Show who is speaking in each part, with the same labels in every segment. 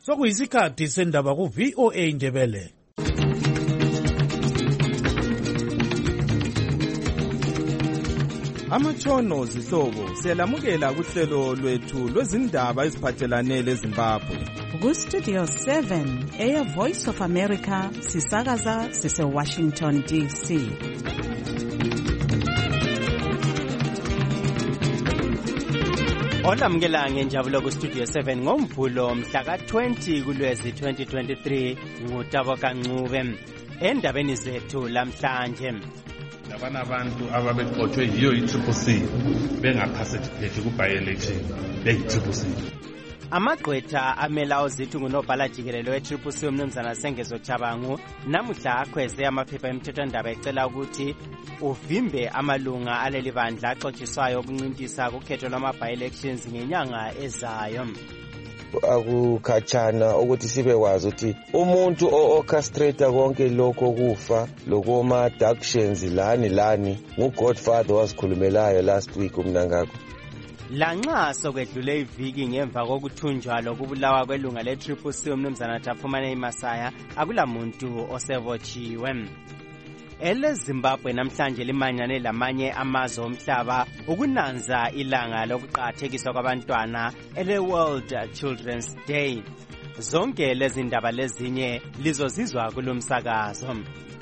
Speaker 1: sokuyisikhathi sendaba ku-VOA Indebele.
Speaker 2: Amatshono zihlobo siyalamukela kuhlelo lwethu lwezindaba eziphathelane leZimbabwe.
Speaker 3: Ku-Studio 7 Air Voice of America sisakaza sise-Washington DC.
Speaker 4: Olamukela ngenjabulo ku-Studio 7 ngoMvulo mhla ka-20 kuLwezi 2023 nguTabo Kancube. Endabeni zethu lamhlanje,
Speaker 5: labana abantu ababexothwe yiyo i-CCC bengaparticipate ku-by-election beyi-CCC.
Speaker 4: amagqwetha amela ozithu ngunobhala jikelele we-CCC umnumzana Sengezo Chabangu namuhla akhweze amaphepha emthethwandaba ecela ukuthi uvimbe amalunga aleli bandla axotshiswayo ukuncintisa kukhetho lwama-by-elections ngenyanga ezayo.
Speaker 6: Akukhatshana ukuthi sibekwazi ukuthi umuntu o-orchestrate konke lokho kufa lokoma-abductions lani ngu-Godfather wasikhulumelayo last week umnangakho.
Speaker 4: Lanxa sokwedlule iviki ngemva kokuthunjwa lokubulawa kwelunga le-CCC umnumzana Taphumane Masaya akulamuntu osevotshiwe. EleZimbabwe namhlanje limanyane lamanye amazwe omhlaba ukunanza ilanga lokuqakathekiswa kwabantwana ele-World Children's Day. Zonke lezi ndaba lezinye lizozizwa kulomsakazo.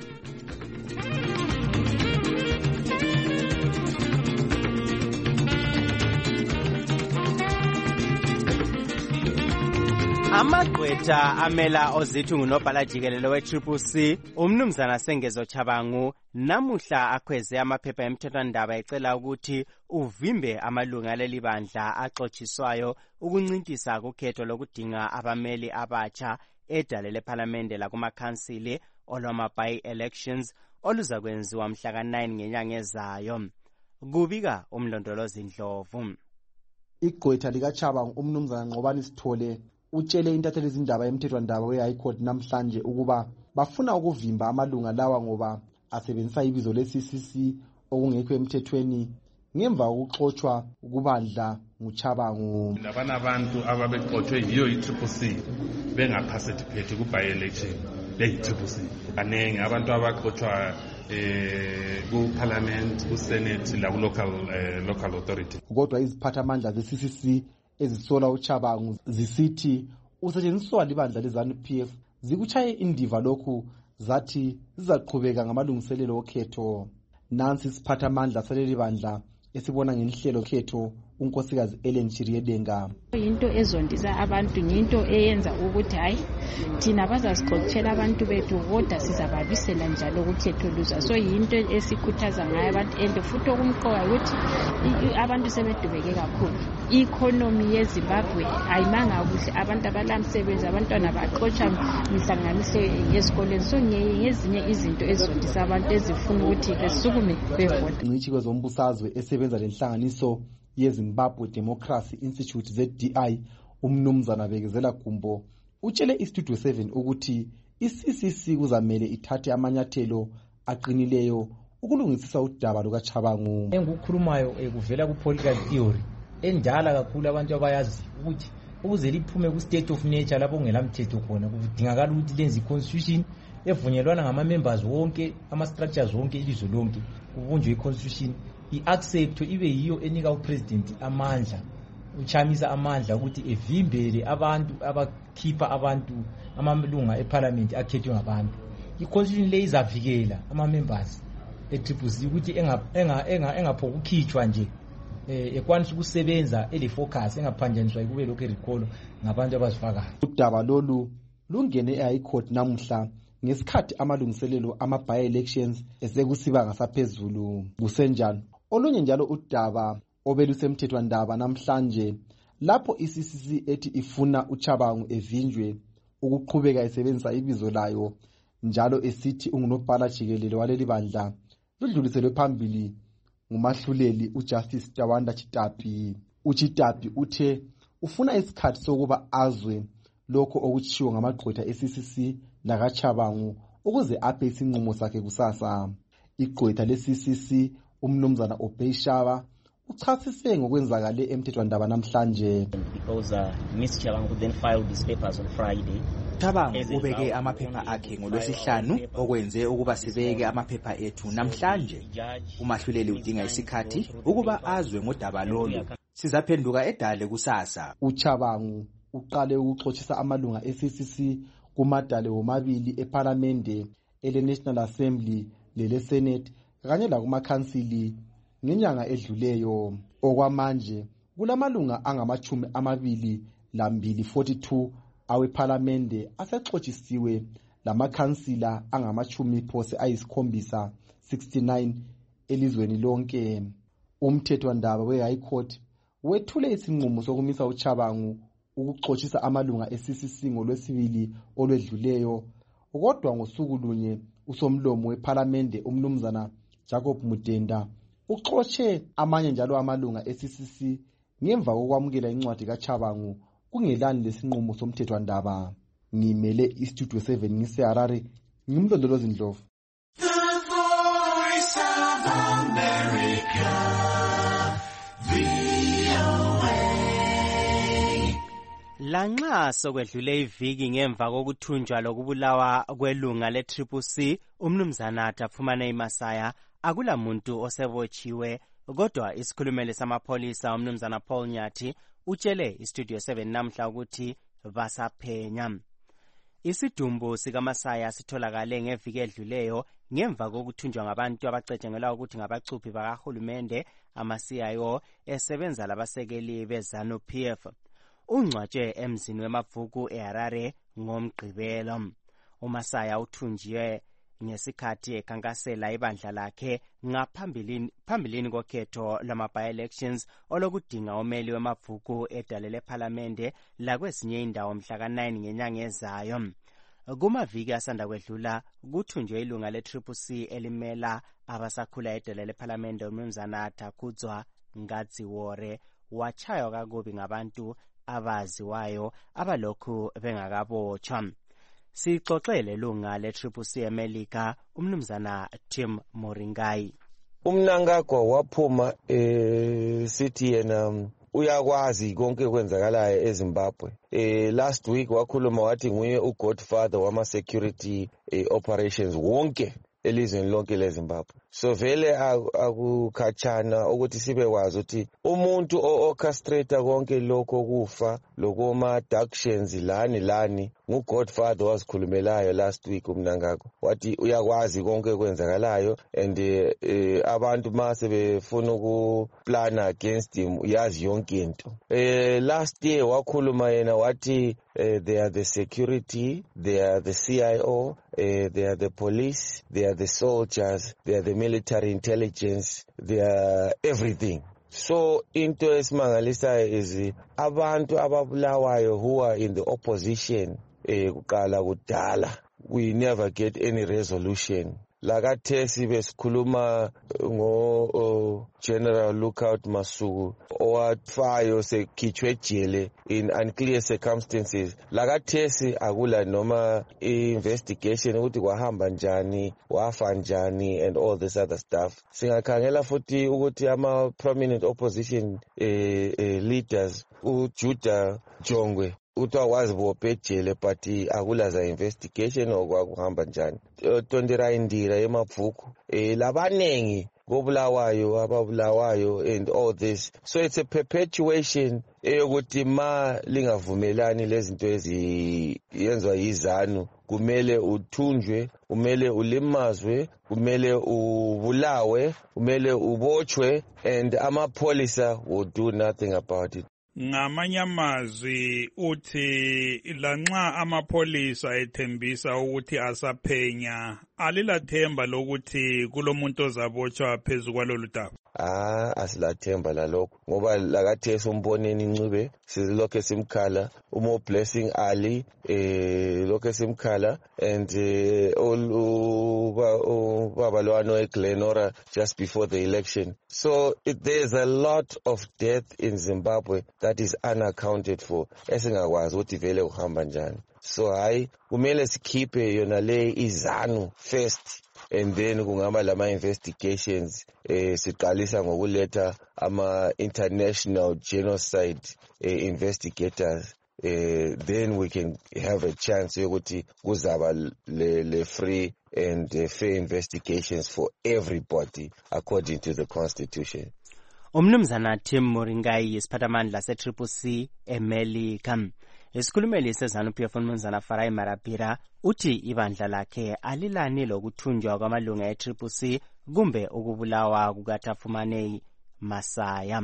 Speaker 4: Amagqwetha amela ozithu ngunobhala jikelele we-CCC umnumzana Sengezo Chabangu namuhla akhweze amaphepha emthethwandaba ecela ukuthi uvimbe amalunga aleli bandla axotshiswayo ukuncintisa kukhetho lokudinga abameli abatsha edale lephalamende lakumakhansili olwama-by-elections oluzakwenziwa mhla ka-9 ngenyanga ezayo. Kubika umlondolozi Ndlovu.
Speaker 7: Igqwetha likaChabangu umnumzana Nqobani Sithole utshele intatheli izindaba emthethwandaba we-High Court namhlanje ukuba bafuna ukuvimba amalunga lawa ngoba asebenzisa ibizo le-CCC okungekho emthethweni ngemva kokuxotshwa kubandla nguChabangu.
Speaker 5: Labana abantu ababexothwe yiyo i-CCC bengaparticipate ku-by-election beyi-CCC. Kanengi abantu abaxothwa ku-parliament, ku-senate local authority.
Speaker 7: Kodwa iziphathamandla ze-CCC ezisola uChabangu zisithi usetshenziswa libandla leZANU-PF zikuchaye indiva lokhu zathi zizaqhubeka ngamalungiselelo okhetho. Nansi isiphathamandla saleli bandla esibona ngenhlelo khetho unkosikazi Ellen Chiriedenga.
Speaker 8: Into ezondisa abantu into eyenza ukuthi hayi thina bazasixoxela abantu bethu kodwa sizababisela njalo ukhetho luza. So into esikhuthaza ngayo abantu and futhi okumqoka ukuthi abantu sebedubeke kakhulu. I-economy yeZimbabwe ayimanga kuhle, abantu abalamsebenzi, abantwana baxotsha mihlanganiso yezikoleni. So ngezinye izinto ezondisa abantu ezifuna ukuthi besukume bevota.
Speaker 7: Ingcitshi kwezombusazwe esebenza lenhlanganiso yeZimbabwe Democracy Institute ZDI umnumzana Bekezela Gumbo utshele iStudio 7 ukuthi i-CCC kuzamele ithathe amanyathelo aqinileyo ukulungisisa udaba lukaChabangu.
Speaker 9: Engukhulumayo kuvela ku-political theory endala kakhulu abantu abayazi ukuthi ukuze liphume ku-state of nature lapho kungelamthetho khona kudingakala ukuthi lenze i-constitution evunyelwana ngama-members wonke, ama-structures wonke ilizwe lonke, kubunjwe i-constitution i-accept ibe yiyo enika upresident amandla, uchamisa amandla ukuthi evimbele abantu abakhipha abantu amalunga eparliament akhethwe ngabantu. I-constitution le izavikela ama-members e-CCC ukuthi engaphokukhitshwa nje ekwanisa ukusebenza ele-focus engaphanjaniswa kube lokhu recall ngabantu abazifakayo. Udaba lolu lungene e-High Court namuhla ngesikhathi amalungiselelo ama-by-elections esekusiba ngasaphezulu. Kusenjalo olunye njalo udaba obelusemthethwandaba namhlanje lapho i-CCC ethi ifuna uChabangu evinjwe ukuqhubeka esebenzisa ibizo layo njalo esithi ungunobhala jikelele waleli bandla ludluliselwe phambili ngumahluleli uJustice Tawanda Chitapi. UChitapi uthe ufuna isikhathi sokuba azwe lokho okutshiwo ngamagqwetha e-CCC lakaChabangu ukuze aphe isinqumo sakhe kusasa. Igqwetha le-CCC umnumzana Obeyshaba
Speaker 7: uchasise ngokwenzakale emthethwandaba namhlanje.
Speaker 10: Because Ms. Chabangu then filed his papers on Friday.
Speaker 11: Chabangu ubeke amaphepha akhe ngoLwesihlanu okwenze ukuba sibeke amaphepha ethu namhlanje. Umahluleli udinga isikhathi ukuba azwe ngodaba lolu. Sizaphenduka edale kusasa.
Speaker 7: uChabangu uqale ukuxoxisa amalunga eCCC kumadale womabili eParliamente ele-National Assembly lele-Senate kanye lakumakhansili ngenyanga edluleyo. Okwamanje kulamalunga angama-22 aweParliamente asexoxisiwe lamakhansila angama-69 elizweni lonke. Umthethwandaba we-High Court wethule isinqumo sokumisa uChabangu ukuxoxisa amalunga eCCC ngoLwesibili olwedluleyo, kodwa ngosuku lunye usomlomo weParliamente umnumzana Jacob Mudenda uxoxe amanye njalo amalunga eCCC ngemva kokwamukela incwadi kaChabangu kungelani lesinqumo somthethwandaba. Ngimele iStudio 7 ngiseHarare, ngimlondolozi Ndlovu.
Speaker 4: Lanxa sokwedlule iviki ngemva kokuthunjwa lokubulawa kwelunga le-CCC umnumzana Dafumane Masaya akula muntu osebotshiwe, kodwa isikhulumeli samapholisa umnumzana Paul Nyathi utshele iStudio 7 namhla ukuthi basaphenya. Isidumbu sikaMasaya sitholakale ngeviki edluleyo ngemva kokuthunjwa ngabantu abacatshangelwa ukuthi ngabachuphi bakahulumende ama-CIO esebenza labasekeli beZANU-PF. Ungcwatshwe emzini wemabhuku eHarare ngomgqibelo. uMasaya uthunjiwe ngesikhathi ekhankasela ibandla lakhe ngaphambilini kokhetho lwama-by-elections olokudinga umeli wemabhuku edale leParliamente lakwezinye indawo mhla ka-9 ngenyanga ezayo. Kumaviki asanda kwedlula kuthunjwe ilunga le-CCC elimela abasakhula edale leParliamente umnumzana Takudzwa Ngadziwore wachaywa kakubi ngabantu abaziwayo abalokhu bengakabotshwa. Sixoxele lunga le-CCC eMelika umnumzana Tim Moringai.
Speaker 6: Umnangagwa waphuma sithi yena uyakwazi konke kwenzakalayo eZimbabwe. Last week wakhuluma wathi nguye ugodfather wama-security operations wonke elizweni lonke leZimbabwe. So vele akukhatshana ukuthi sibe kwazi ukuthi umuntu o-orchestrata konke lokho kufa lokoma-abductions lani ngugodfather wazikhulumelayo last week umnangagwa wathi uyakwazi konke kwenzakalayo and abantu mase befuna ukuplana against him uyazi yonke into. Last year wakhuluma yena wathi they are the security, they are the CIO, they are the police, they are the soldiers, they are the military intelligence, they are everything. So into esimangalisayo is abantu ababulawayo who are in the opposition kuqala kudala we never get any resolution. Lakathesi besikhuluma ngo General Lookout Masuku owafayo sekhitshwe ejele in unclear circumstances. Lakathesi akula noma investigation ukuthi kwahamba njani, wafa njani and all this other stuff. Singakhangela futhi ukuthi ama prominent opposition leaders uJudah Jongwe utwawazi bopejele but akulaza investigation okwakuhamba njani. Tondera indira emabhuku labanengi ababulawayo and all this. So it's a perpetuation eyokuthi ma lingavumelani lezinto eziyenzwa yiZANU kumele uthunjwe, kumele ulimazwe, kumele ubulawe, kumele ubotshwe and amapholisa will do nothing about it.
Speaker 12: Ngamanye amazwi uthi lanxa amapholisa ethembisa ukuthi asaphenya alilathemba lokuthi kulomuntu ozabotshwa phezu kwalolu daba.
Speaker 6: Asilathemba lalokho ngoba lakathesi umboneni Ncube silokho simkhala uMo Blessing Ali lokho simkhala and ubaba lwano eGlenora just before the election. So there's a lot of death in Zimbabwe that is unaccounted for esingakwazi ukuthi vele uhamba njani. So hayi kumele sikhiphe yona le iZANU first and then kungaba lama investigations siqalisa ngokuletha ama international genocide investigators then we can have a chance yokuthi kuzaba le free and fair investigations for everybody according to the constitution.
Speaker 4: Umnumzana Tim Moringai isiphathamandla se-CCC eMelika. Isikhulumeli seZANU-PF umnumzana Farai Marapira uthi ibandla lakhe alilani lokuthunjwa kwamalunga e-CCC kumbe ukubulawa kukaTafumanei Masaya.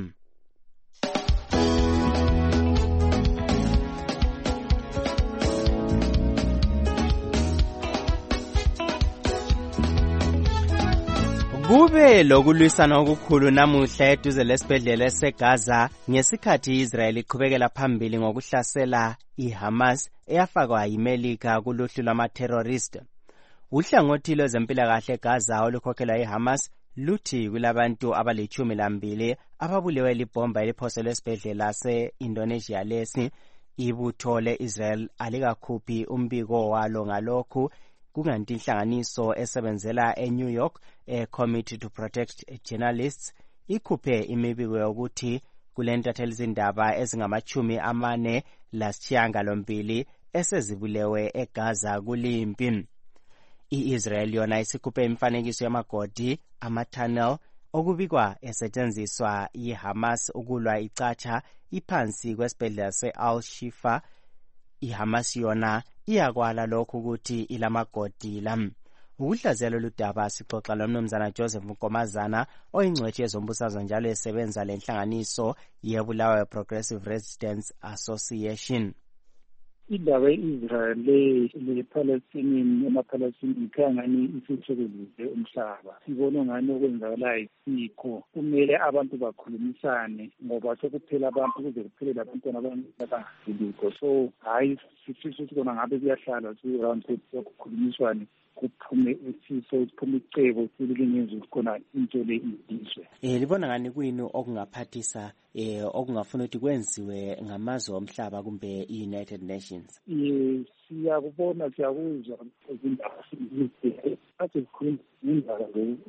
Speaker 4: Kube lokulwisana okukhulu namuhla eduze lesibhedlela seGaza ngesikhathi iIsrael iqhubekela phambili ngokuhlasela iHamas eyafakwa yiMelika kuluhlu lwama-terrorist. Uhlangothi lwezempilakahle eGaza olukhokhelwa iHamas luthi kulabantu abali-12 ababulewe libhomba eliphoselwe esibhedlela se-Indonesia lesi. Ibutho le-Israel alikakhuphi umbiko walo ngalokhu, kunganti inhlanganiso esebenzela eNew York Committee to Protect Journalists ikhuphe imibiko yokuthi kulentatheli izindaba ezingama-48 esezibulewe eGaza kulimpi. I-Israel yona isikhuphe imifanekiso yamagodi ama-tunnel okubikwa esetshenziswa yiHamas ukulwa icatsha iphansi kwesibhedlela se-Al-Shifa. iHamas yona iyakwala lokhu ukuthi ilamagodi la. Ukuhlaziywa lolu daba sixoxa lomnumzana Joseph Nkomazana oyingcwethi yezombusazwe njalo esebenza lenhlanganiso yeBulawayo Progressive Resistance Association.
Speaker 13: Indaba ye-Israel le-Palestinian ama-Palestinian khangani isithokozise umhlaba. Sibona ngani okwenzakalayo isikho. Kumele abantu bakhulumisane ngoba sokuphela abantu kuze kuphelele abantwana abangaziliko. So hayi sifisa ukuthi kona ngabe kuyahlala si-round table kukhulumiswane kuphume isiso kuphume icebo silingenza ukuthi khona into le idizwe.
Speaker 4: Libona ngani kuyini okungaphathisa okungafuna ukuthi kwenziwe ngamazwe omhlaba kumbe i-United Nations?
Speaker 13: Siyakubona siyakuzwa izindaba athi zikhuluma indaba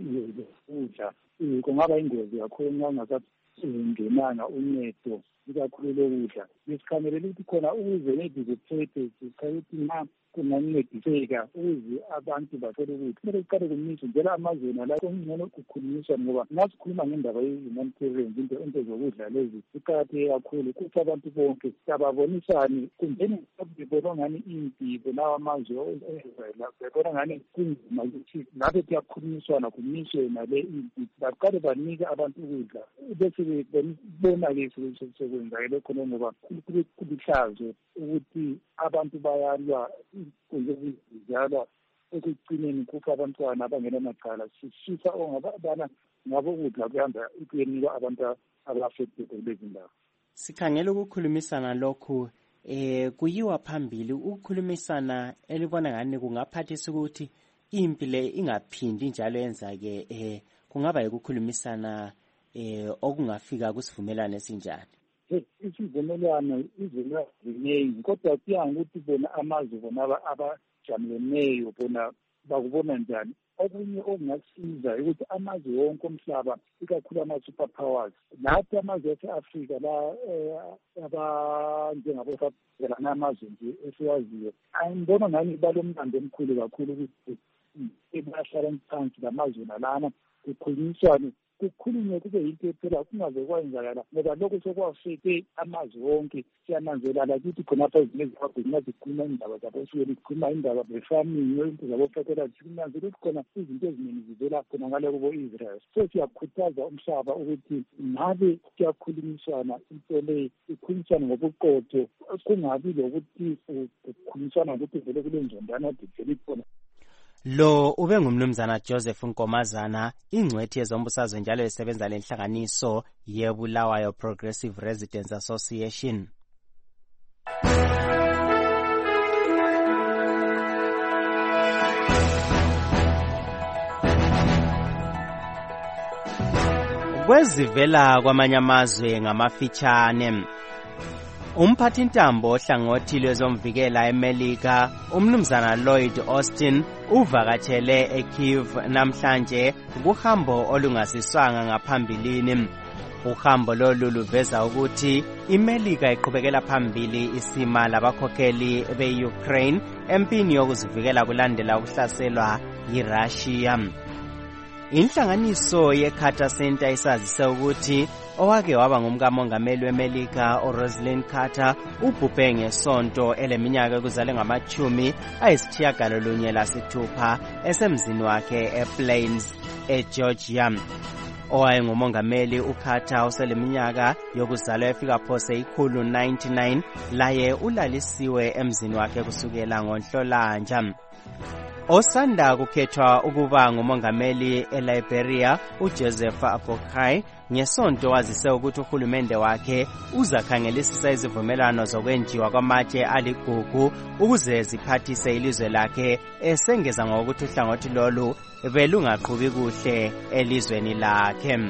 Speaker 13: zokudla kungaba ingozi kakhulu ngangasasingenanga uncedo ikakhulu lokudla. Besikhangelela ukuthi khona ukuze neziphethe sikhayithi ma kungancediseka ukuze abantu bathole ukuthi kumele kuqale kumiswe njalo amazweni la kungcono kukhulunyiswa ngoba ngasikhuluma ngendaba ye-humanitarian into zokudla lezi iqakatheke kakhulu ukuthi abantu bonke sababonisane kumbeni bebona ngani impilo lawa amazwe bebona ngani kunzima ukuthi ngabe kuyakhulunyiswana kumiswe nale impilo baqale banike abantu ukudla bese bebona-ke sekwenzakele khona ngoba kulihlazo ukuthi abantu bayalwa kuzokuzalwa ekugcineni kufa abantwana abangenamacala. Sifisa ongabana ngabo ukudla kuhamba kuyenikwa abantu aba-affected kulezi ndawo.
Speaker 4: Sikhangela ukukhulumisana lokhu kuyiwa phambili ukukhulumisana elibona ngani kungaphathisa ukuthi impi le ingaphindi njalo yenzake kungaba ukukhulumisana okungafika kusivumelane esinjani.
Speaker 13: Isivumelwano ziningi kodwa kuya ngokuthi bona amazwe bona abajamileneyo bona bakubona njani. Okunye okungasiza ukuthi amazwe wonke omhlaba ikakhulu ama-super powers nathi amazwe ase-Afrika la abanjengabosabela n'amazwe nje esiwaziyo angibona ngani balomlando omkhulu kakhulu ukuthi bahlala phansi lamazwe nalana kukhulunyiswane kukhulunywe kube yinto ephela kungaze kwenzakala ngoba lokho sokwafike amazwe wonke siyananzelela ukuthi khonapha ezinye eziwabhekina zikhuluma indaba zabosweli zikhuluma indaba ze-farming into zabofekela sikunanzela ukuthi khona izinto eziningi zivela khona ngale kubo-Israel. So siyakhuthaza umhlaba ukuthi ngabe kuyakhulunyiswana into le ikhulunyiswana ngobuqotho kungabi lokuthi kukhulunyiswana ngokuthi vele kule njondana edivele khona.
Speaker 4: Lo ube ngumnumzana Joseph Nkomazana ingcwethi yezombusazwe njalo esebenza lenhlanganiso yeBulawayo Progressive Resistance Association. Kwezivela kwamanye amazwe ngamafitshane. Umphathintambo ohlangothi lwezomvikela eMelika, umnumzana Lloyd Austin, uvakatshele eKyiv namhlanje kuhambo olungasiswanga ngaphambilini. Uhambo lolu luveza ukuthi iMelika iqhubekela phambili isima labakhokheli be-Ukraine empini yokuzivikela kulandela ukuhlaselwa yiRussia. Inhlanganiso yeCarter Center isazise ukuthi owake waba ngumkamongameli weMelika uRosalind Carter ubhubhe ngesonto eleminyaka ekuzale ngama-96 esemzini wakhe ePlains eGeorgia. Owayengumongameli uCarter useleminyaka yokuzalwa efika phose 199 laye ulalisiwe emzini wakhe kusukela ngoNhlolanja. Osanda kukhethwa ukuba ngumongameli eLiberia uJoseph Boakai ngesonto wazise ukuthi uhulumende wakhe uzakhangelisisa izivumelwano zokwenjiwa kwamatshe aligugu ukuze ziphathise ilizwe lakhe, esengeza ngokuthi uhlangothi lolu belungaqhubi kuhle elizweni lakhe.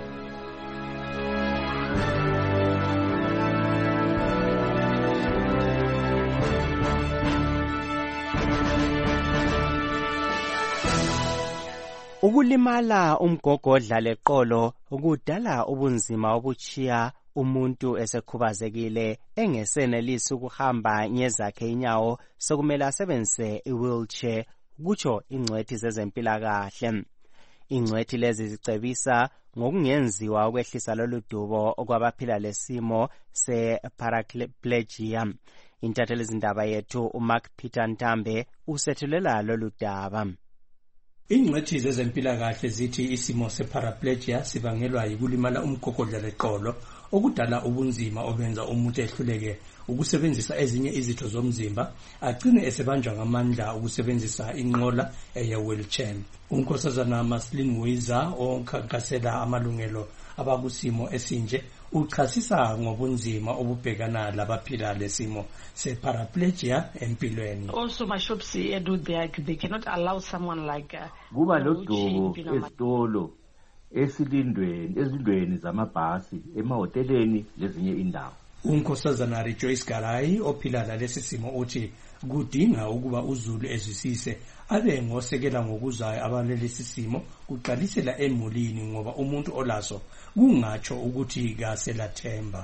Speaker 4: Ukulimala umgogodla leqolo kudala ubunzima obuchiya umuntu esekhubazekile engesenelisi ukuhamba ngezakhe inyawo, sokumele asebenzise i-wheelchair, kutsho ingcwethi zezempilakahle. Ingcwethi lezi zicebisa ngokungenziwa ukwehlisa lolu dubo okwabaphila lesimo se-paraplegia. Intatheli zindaba yethu uMark Peter Ntambe usethulela lolu daba.
Speaker 14: Ingcwethi zezempilakahle zithi isimo separaplegia sibangelwa yikulimala umgogodla leqolo okudala ubunzima obenza umuntu ehluleke ukusebenzisa ezinye izitho zomzimba, agcine esebanjwa ngamandla ukusebenzisa inqola ye-wheelchair. Unkosazana Maslin Wiza onkhankasela amalungelo abakusimo esinje uchasisa ngobunzima obubhekana labaphila lesimo separaplegia empilweni.
Speaker 15: Also my shops do they cannot allow someone like
Speaker 16: kuba lodubo esitolo ezindweni zamabhasi emahoteleni lezinye indawo.
Speaker 14: Unkosazana Rejoice Garai ophila lalesi simo uthi kudinga ukuba uZulu ezwisise abe ngosekela ngokuzayo abalelesi simo kuqalisela emulini ngoba umuntu olaso kungatsho ukuthi kaselathemba.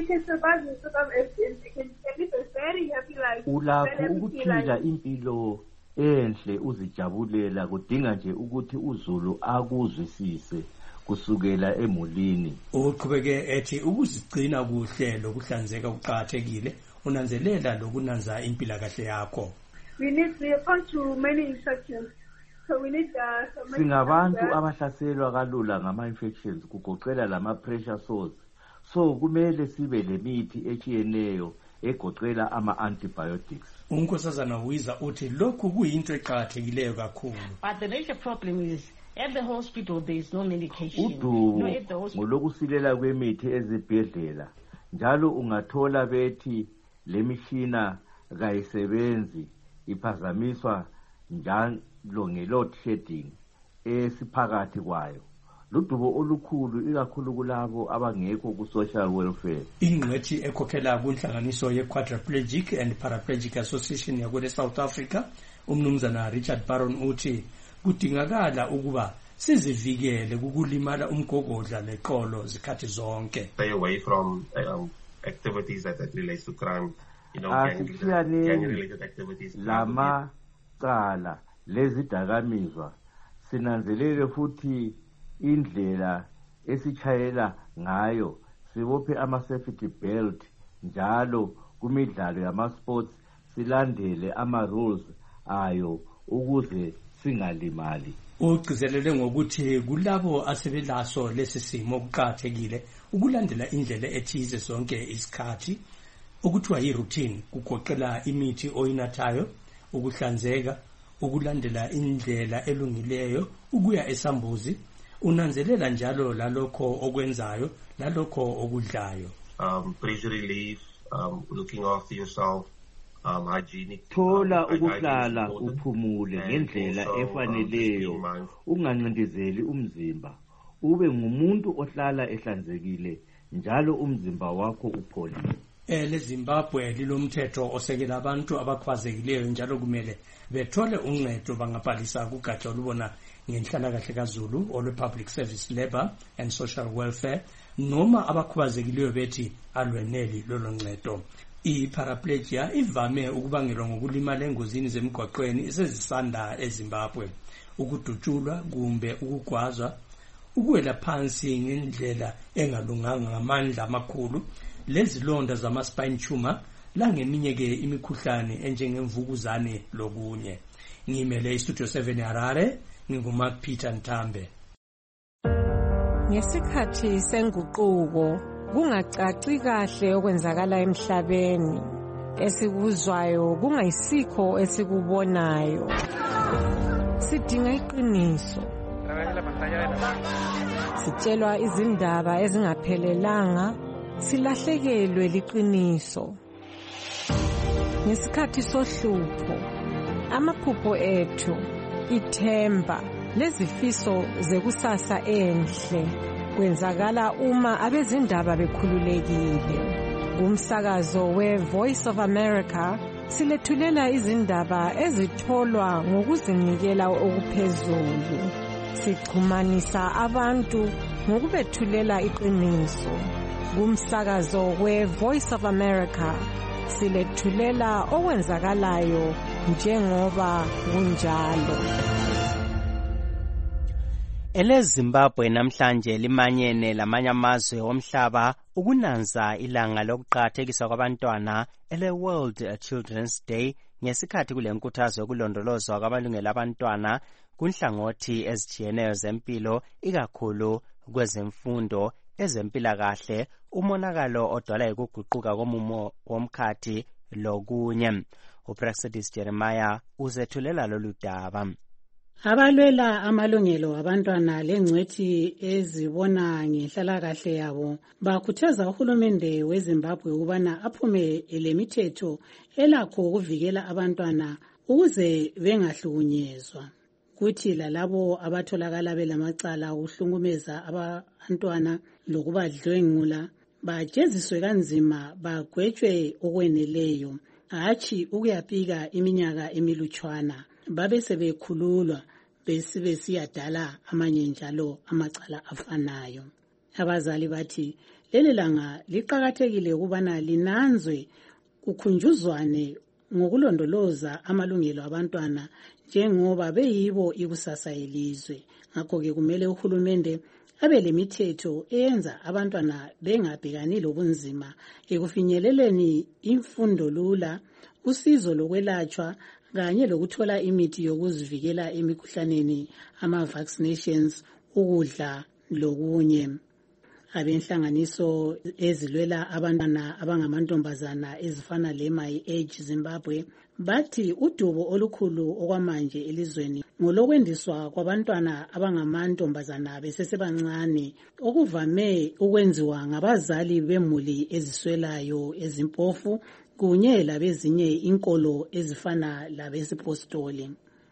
Speaker 16: Ulakho ukuphila impilo enhle uzijabulela, kudinga nje ukuthi uZulu akuzwisise kusukela emulini.
Speaker 14: Uqhubeke ethi ukuzigcina kuhle lokuhlanzeka kuqhakathekile, unanzelela lokunanza impilakahle yakho.
Speaker 17: We respond to many infections. So we need
Speaker 16: singabantu abahlaselwa kalula ngama-infections kugoqela lama-pressure sores. So kumele sibe lemithi echiyeneyo egoqela ama-antibiotics.
Speaker 14: Unkosazana Wiza uthi lokhu kuyinto eqhakathekileyo kakhulu.
Speaker 15: But the major problem is at the hospital there is no medication.
Speaker 16: Udubo ngolokusilela kwemithi ezibhedlela, njalo ungathola bethi le mishina kayisebenzi, iphazamiswa njalo nge-load shedding esiphakathi kwayo. Ludubo olukhulu ikakhulu kulabo abangekho ku-social welfare.
Speaker 14: Ingcwethi ekhokhela kunhlanganiso ye-Quadriplegic and Paraplegic Association yakwele South Africa, umnumzana Richard Baron uthi kudingakala ukuba sizivikele kukulimala umgogodla leqolo zikhathi zonke.
Speaker 18: Stay away from activities that relates to crime, gang-related activities.
Speaker 16: Lama cala lezidakamizwa sinanzelele futhi indlela esichayela ngayo, sibophe ama-safety belt njalo kumidlalo yama-sports, silandele ama-rules ayo ukuze singalimali.
Speaker 14: Ugcizelele ngokuthi kulabo asebelaso lesi simo kuqhakathekile ukulandela indlela ethize zonke isikhathi, ukuthiwa yi-routine kugoqela imithi oyinathayo, ukuhlanzeka, ukulandela indlela elungileyo, ukuya esambuzi, unanzelela njalo lalokho okwenzayo lalokho okudlayo.
Speaker 18: Pressure relief, looking after yourself, hygienic.
Speaker 16: Thola ukuhlala uphumule ngendlela efaneleyo, ungancindezeli umzimba, ube ngumuntu ohlala ehlanzekile njalo umzimba wakho upholile.
Speaker 14: leZimbabwe lilomthetho osekela abantu abakhubazekileyo njalo kumele bethole uncedo bangabhalisa kugatsha olubona ngenhlalakahle kaZulu olwe-Public Service Labour and Social Welfare noma abakhubazekileyo bethi alweneli lolo ncedo. I-paraplegia ivame ukubangelwa ngokulimala engozini zemigwaqweni esezisanda eZimbabwe, ukudutshulwa kumbe ukugwazwa, ukuwela phansi ngendlela engalunganga ngamandla amakhulu, lezilonda zama-spine tumor langeminye-ke imikhuhlane enjengemvukuzane lokunye. Ngimele iStudio 7 Harare, nginguMark Peter Ntambe.
Speaker 19: Ngesikhathi senguquko kungacaci kahle okwenzakala emhlabeni, esikuzwayo kungayisikho esikubonayo. Sidinga iqiniso. Sitshelwa izindaba ezingaphelelanga, silahlekelwe liqiniso. Ngesikhathi sohlupho, amaphupho ethu, ithemba, lezifiso zekusasa enhle kwenzakala uma abezindaba bekhululekile. Kumsakazo we-Voice of America silethulela izindaba ezitholwa ngokuzinikela okuphezulu. Sixhumanisa abantu ngokubethulela iqiniso. Kumsakazo we-Voice of America silethulela okwenzakalayo njengoba kunjalo.
Speaker 4: EleZimbabwe namhlanje limanyene lamanye amazwe omhlaba ukunanza ilanga lokuqakathekiswa kwabantwana ele-World Children's Day ngesikhathi kulenkuthazo yokulondolozwa kwamalungelo abantwana kunhlangothi ezitshiyeneyo zempilo, ikakhulu kwezemfundo, ezempilakahle, umonakalo odalwa yikuguquka komumo womkhathi lokunye. uPraxedis Jeremiah uzethulela lolu daba.
Speaker 20: Abalwela amalungelo abantwana lengcwethi ezibona ngenhlalakahle yabo bakhuthaza uhulumende weZimbabwe ukubana aphume lemithetho elakho ukuvikela abantwana ukuze bengahlukunyezwa. Kuthi lalabo abatholakala belamacala okuhlungumeza abantwana lokubadlwengula bajeziswe kanzima, bagwetshwe okweneleyo, hatshi ukuyapika iminyaka emilutshwana, babe sebekhululwa besiyadala amanye njalo amacala afanayo. Abazali bathi leli langa liqakathekile ukubana linanzwe kukhunjuzwane ngokulondoloza amalungelo abantwana njengoba beyibo ikusasa yelizwe. Ngakho-ke kumele uhulumende abe lemithetho eyenza abantwana bengabhekani lobunzima ekufinyeleleni imfundo lula, usizo lokwelatshwa kanye lokuthola imithi yokuzivikela emikhuhlaneni, ama-vaccinations, ukudla lokunye. Abenhlanganiso ezilwela abantwana abangamantombazana ezifana le-My Age Zimbabwe bathi udubo olukhulu okwamanje elizweni ngolokwendiswa kwabantwana abangamantombazana besesebancane, okuvame ukwenziwa ngabazali bemuli eziswelayo ezimpofu kunye labezinye inkolo ezifana labesipostoli.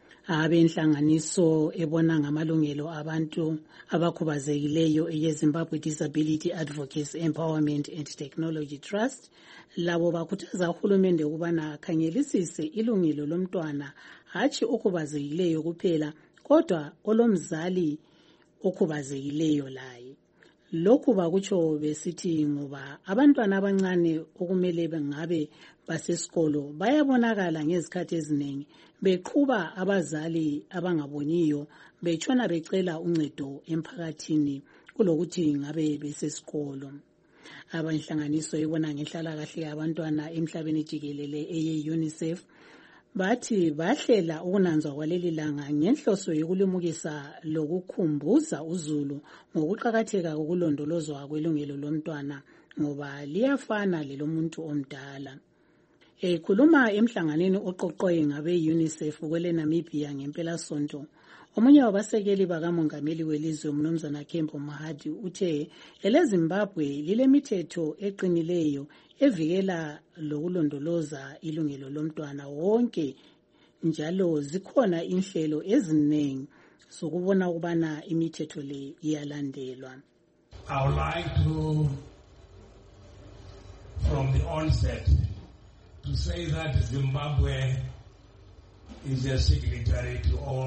Speaker 20: Abenhlanganiso ebona ngamalungelo abantu abakhubazekileyo ye-Zimbabwe Disability Advocacy Empowerment and Technology Trust labo bakhuthaza uhulumende ukubana akhangelisise ilungelo lomntwana, hatshi okhubazekileyo kuphela kodwa olomzali okhubazekileyo laye. Lokhu bakutsho besithi ngoba abantwana abancane okumele bengabe basesikolo bayabonakala ngezikhathi eziningi beqhuba abazali abangaboniyo, betshona becela uncedo emphakathini kulokuthi ngabe besesikolo. Abanhlanganiso ibona ngenhlalakahle yabantwana emhlabeni jikelele eye-UNICEF bathi bahlela ukunanzwa kwaleli langa ngenhloso yokulimukisa lokukhumbuza uzulu ngokuqakatheka kokulondolozwa kwelungelo lomntwana ngoba liyafana lelomuntu omdala. Ekhuluma emhlanganweni oqoqwe ngabe-UNICEF kwele Namibia ngempelasonto, omunye wabasekeli bakamongameli welizwe uMnumzana Kempo Mahadi uthe eleZimbabwe lilemithetho eqinileyo evikela lokulondoloza ilungelo lomntwana wonke, njalo zikhona inhlelo eziningi zokubona ukubana imithetho le iyalandelwa.
Speaker 21: I would like to from the onset to say that Zimbabwe is a signatory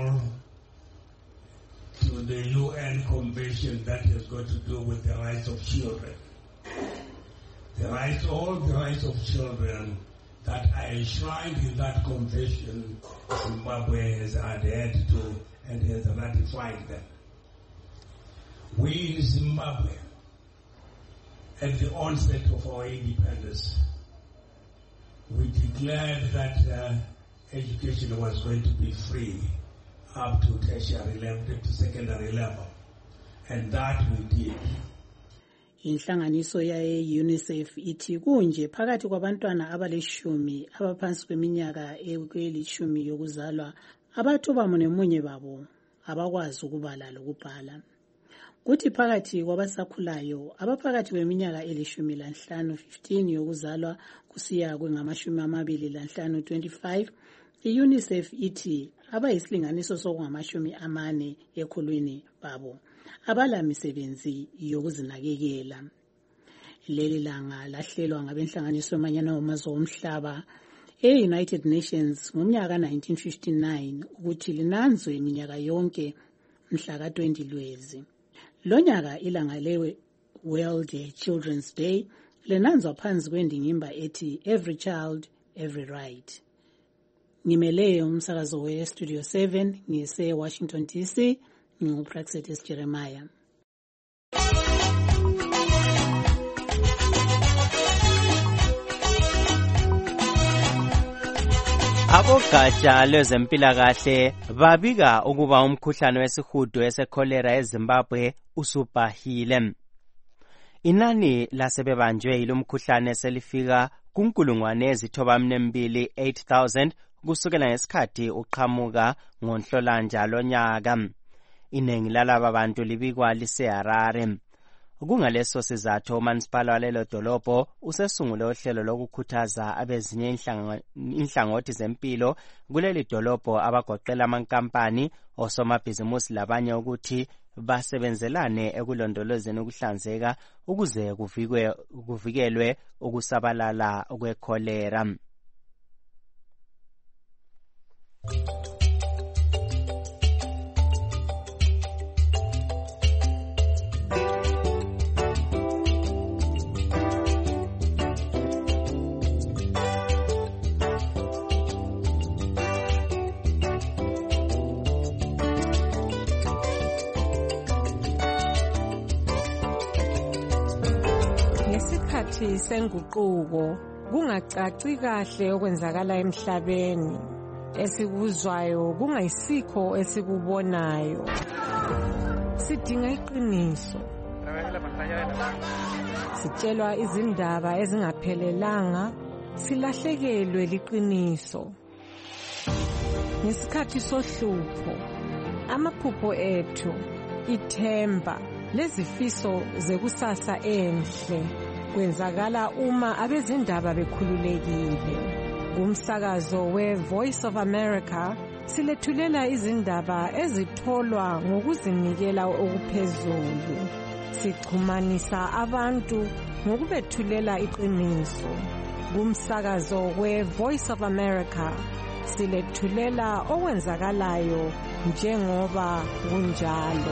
Speaker 21: to the UN Convention that has got to do with the rights of children. All the rights of children that are enshrined in that convention, Zimbabwe has adhered to and has ratified them. We in Zimbabwe, at the onset of our independence, we declared that education was going to be free up to tertiary level, to secondary level, and that we did.
Speaker 20: Inhlanganiso yaye UNICEF ithi kunje phakathi kwabantwana abalishumi abaphansi kweminyaka elishumi yokuzalwa abathu bamunye babo abakwazi ukubala lokubhala. Kuthi phakathi kwabasakhulayo abaphakathi kweminyaka elishumi lanhlanu 15 yokuzalwa kusiya kwengamashumi amabili lanhlanu 25, i-UNICEF ithi abayisilinganiso sokungamashumi amane ekhulwini babo abala misebenzi yokuzinakekela. Leli langa lahlelwa ngabenhlanganiso yamanyano amazwe omhlaba e-United Nations ngomnyaka 1959 ukuthi linanzwe iminyaka yonke mhla ka-20 Lwezi. Lo nyaka ilanga le World Children's Day linanzwa phansi kwendingimba ethi Every Child, Every Right. Ngimele umsakazo we-Studio 7 ngise Washington DC, nginguPraxetis Jeremiah.
Speaker 4: Abogatsha lwezempilakahle babika ukuba umkhuhlane wesihudo esekholera eZimbabwe usubhahile. Inani lasebebanjwe yilomkhuhlane selifika ku9,2 8,000 kusukela ngesikhathi uqhamuka ngoNhlolanja lonyaka. Inengi lalaba bantu libikwa liseHarare. Kungaleso sizathu uMansipala walelo dolobho usesungule uhlelo lokukhuthaza abezinye inhlangothi zempilo kuleli dolobho abagoqela amankampani, osomabhizimusi labanye ukuthi basebenzelane ekulondolozeni ukuhlanzeka ukuze kuvikelwe ukusabalala kwekholera.
Speaker 19: Ngesikhathi senguquko kungacaci kahle okwenzakala emhlabeni, esikuzwayo kungayisikho esikubonayo. Sidinga iqiniso. Sitshelwa izindaba ezingaphelelanga, silahlekelwe liqiniso. Ngesikhathi sohlupho, amaphupho ethu, ithemba lezifiso zekusasa enhle kwenzakala uma abezindaba bekhululekile. Kumsakazo we-Voice of America silethulela izindaba ezitholwa ngokuzinikela okuphezulu. Sichumanisa abantu ngokubethulela iqiniso. Kumsakazo we-Voice of America silethulela okwenzakalayo njengoba kunjalo.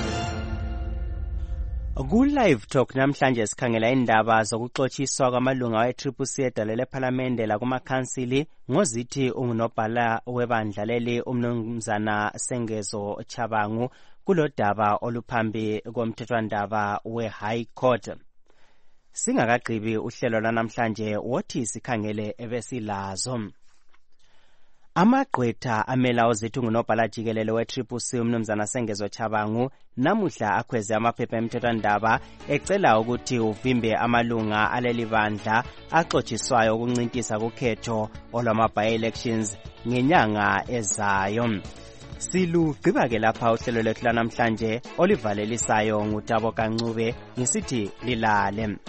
Speaker 4: Ku-Live Talk namhlanje sikhangela indaba zokuxotshiswa kwamalunga we-CCC edalele ephalamende lakumakhansili ngozithi ungunobhala webandla leli umnumzana Sengezo Chabangu kulodaba oluphambi komthethwandaba we-High Court. Singakagqibi uhlelo lwanamhlanje wothi sikhangele ebesilazo. Amagqwetha amela uzithi ungunobhala jikelele we-CCC umnumzana Sengezo Chabangu namuhla akhweze amaphepha emthethwandaba ecela ukuthi uvimbe amalunga aleli bandla axotshiswayo ukuncintisa kukhetho olwama-by-elections ngenyanga ezayo. Silugqiba ke lapha uhlelo lwethu lwanamhlanje olivalelisayo nguTabo Kancube ngisithi lilale.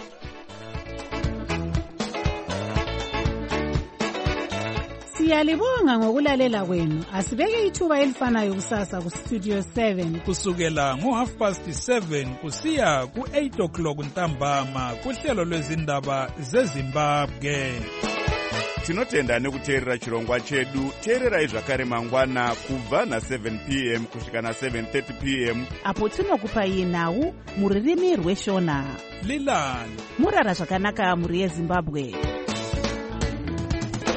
Speaker 20: Siyalibonga ngokulalela kwenu. Asibeke ithuba elifanayo kusasa ku Studio 7
Speaker 12: kusukela ngo7:30 kusiya ku8 ntambama kuhlelo lwezindaba zeZimbabwe.
Speaker 1: Tinotenda nekuteerera chirongwa chedu. Teererai zvakare mangwana kubva na7 p.m. kusvika na7:30 p.m.
Speaker 3: apo tinokupai nhau muririmi rweshona.
Speaker 12: Lilani
Speaker 3: murara zvakanaka muri yeZimbabwe.